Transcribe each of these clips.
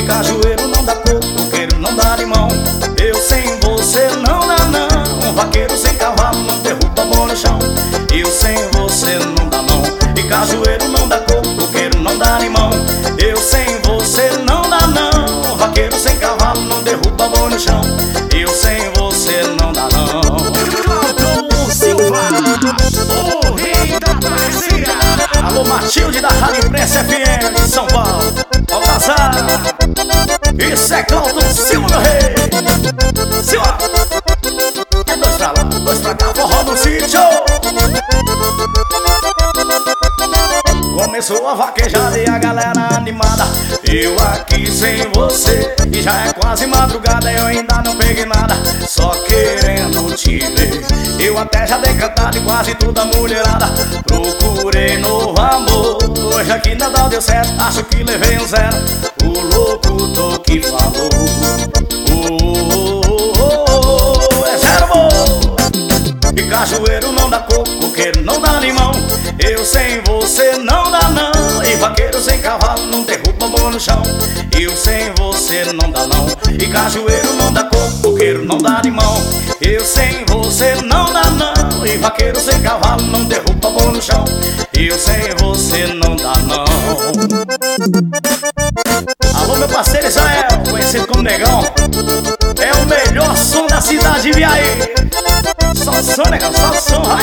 cajueiro não dá coco, coqueiro não dá limão. Eu sem você não dá não. Vaqueiro sem cavalo não derruba bom no chão. Eu sem você não dá não. E cajueiro não dá coco, coqueiro não dá limão. Eu sem você não dá não. Vaqueiro sem cavalo não derruba bom no chão. Eu sem você não dá não. Cláudio Silva, o rei da parceira. Alô Matilde da Rádio Imprensa FM de São Paulo. Alcazar. Isso é Cláudio Silva, meu rei. Silva. É dois pra lá, dois pra cá, forró no sítio. Começou a vaquejada e a galera animada. Eu aqui sem você e já é quase madrugada. Eu ainda não peguei nada, só querendo te ver. Eu até já dei cantada e quase toda mulherada. Procurei novo amor, hoje aqui nada deu certo. Acho que levei um zero, o locutor que falou. É zero, amor. E cajueiro não dá coco, coqueiro não dá limão. Eu sem você não dá não. E vaqueiro sem cavalo não derruba bom no chão. Eu sem você não dá não. E cajueiro não dá coco, coqueiro não dá limão. Eu sem você não dá não. E vaqueiro sem cavalo não derruba bom no chão. Eu sem você não dá não. Alô meu parceiro Israel, conhecido como Negão. É o melhor som da cidade de Viaí. Só som, negão, só som, vai.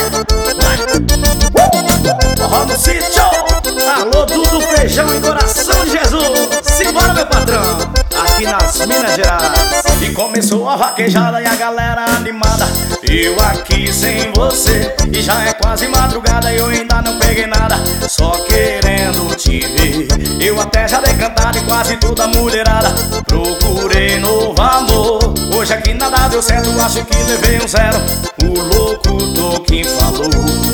Forró no sítio. Alô Dudu Feijão e Coração de Jesus. Simbora meu patrão, aqui nas Minas Gerais. E começou a vaquejada e a galera animada. Eu aqui sem você e já é quase madrugada. Eu ainda não peguei nada, só querendo te ver. Eu até já dei cantada e quase toda mulherada. Procurei novo amor, hoje aqui nada deu certo. Acho que levei um zero, o locutor que falou.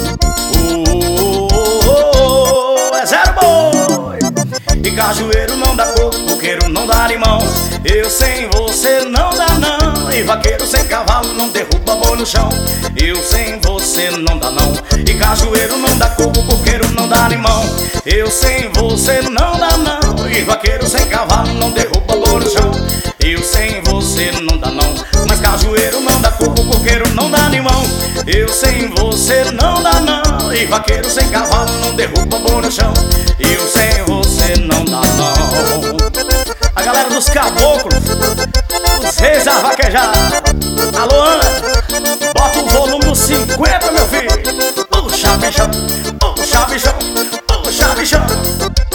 É zero, boi. E cajueiro não dá coco, coqueiro não dá limão. Eu sem você não dá não. E vaqueiro sem cavalo não derruba boi no chão. Eu sem você não dá não. E cajueiro não dá coco, coqueiro não dá limão. Eu sem você não dá não. E vaqueiro sem cavalo não derruba boi no chão. Eu sem você não dá não. Mas cajueiro não dá coco, coqueiro não dá limão. Eu sem você não dá não. E vaqueiro sem cavalo não derruba boi no chão. Eu sem você não dá não. A galera dos caboclos, os reis da vaquejada. Alô Ana, bota o volume no 50, meu filho. Puxa bichão, puxa bichão, puxa bichão.